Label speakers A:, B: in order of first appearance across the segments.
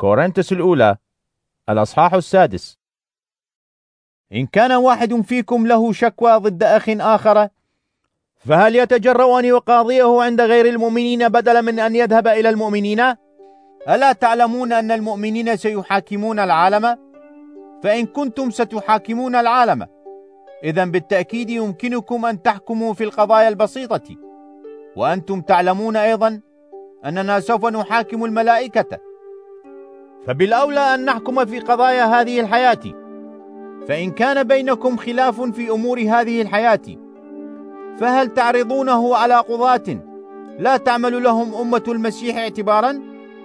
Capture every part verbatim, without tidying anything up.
A: كورنثوس الأولى الأصحاح السادس. إن كان واحد فيكم له شكوى ضد أخ آخر، فهل يتجرأ أن يقاضيه عند غير المؤمنين بدلا من أن يذهب إلى المؤمنين؟ ألا تعلمون أن المؤمنين سيحاكمون العالم؟ فإن كنتم ستحاكمون العالم، إذن بالتأكيد يمكنكم أن تحكموا في القضايا البسيطة. وأنتم تعلمون أيضا أننا سوف نحاكم الملائكة، فبالأولى أن نحكم في قضايا هذه الحياة. فإن كان بينكم خلاف في أمور هذه الحياة، فهل تعرضونه على قضاة لا تعمل لهم أمة المسيح اعتبارا؟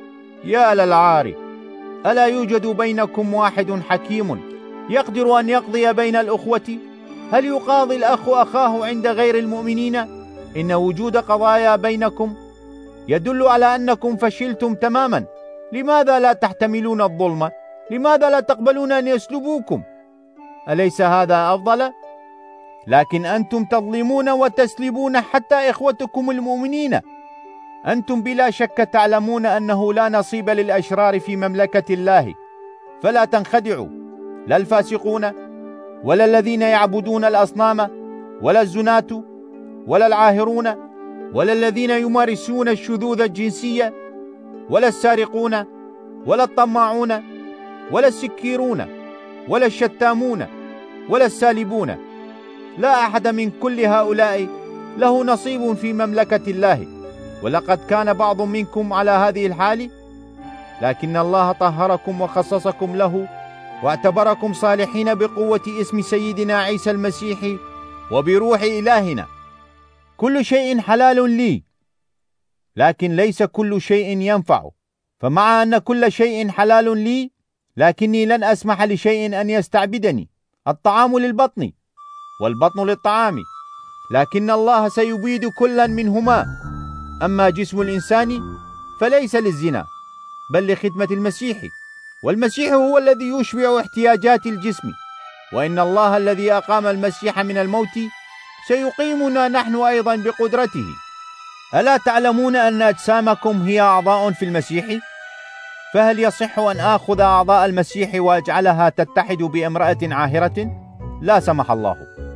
A: يا للعار، ألا يوجد بينكم واحد حكيم يقدر أن يقضي بين الأخوة؟ هل يقاضي الأخ أخاه عند غير المؤمنين؟ إن وجود قضايا بينكم يدل على أنكم فشلتم تماما. لماذا لا تحتملون الظلم؟ لماذا لا تقبلون أن يسلبوكم؟ أليس هذا أفضل؟ لكن أنتم تظلمون وتسلبون حتى إخوتكم المؤمنين. أنتم بلا شك تعلمون أنه لا نصيب للأشرار في مملكة الله. فلا تنخدعوا، لا الفاسقون، ولا الذين يعبدون الأصنام، ولا الزناة، ولا العاهرون، ولا الذين يمارسون الشذوذ الجنسية، ولا السارقون، ولا الطماعون، ولا السكيرون، ولا الشتامون، ولا السالبون. لا أحد من كل هؤلاء له نصيب في مملكة الله. ولقد كان بعض منكم على هذه الحال، لكن الله طهركم وخصصكم له، واعتبركم صالحين بقوة اسم سيدنا عيسى المسيح وبروح إلهنا. كل شيء حلال لي، لكن ليس كل شيء ينفع. فمع أن كل شيء حلال لي، لكني لن أسمح لشيء أن يستعبدني. الطعام للبطن والبطن للطعام، لكن الله سيبيد كلا منهما. أما جسم الإنسان فليس للزنا، بل لخدمة المسيح، والمسيح هو الذي يشبع احتياجات الجسم. وإن الله الذي أقام المسيح من الموت سيقيمنا نحن أيضا بقدرته. ألا تعلمون أن أجسامكم هي أعضاء في المسيح؟ فهل يصح أن آخذ أعضاء المسيح وأجعلها تتحد بامرأة عاهرة؟ لا سمح الله.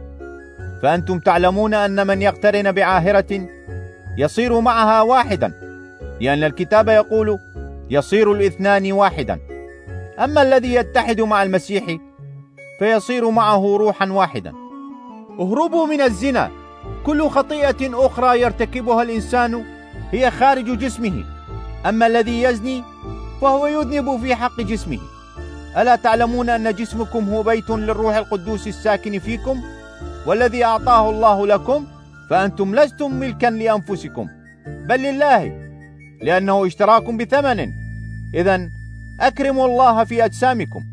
A: فأنتم تعلمون أن من يقترن بعاهرة يصير معها واحدا، لأن الكتاب يقول: يصير الاثنان واحدا. أما الذي يتحد مع المسيح فيصير معه روحا واحدا. اهربوا من الزنا. كل خطيئة أخرى يرتكبها الإنسان هي خارج جسمه، أما الذي يزني فهو يذنب في حق جسمه. ألا تعلمون أن جسمكم هو بيت للروح القدوس الساكن فيكم، والذي أعطاه الله لكم؟ فأنتم لستم ملكا لأنفسكم، بل لله، لأنه اشتراكم بثمن. إذن أكرموا الله في أجسامكم.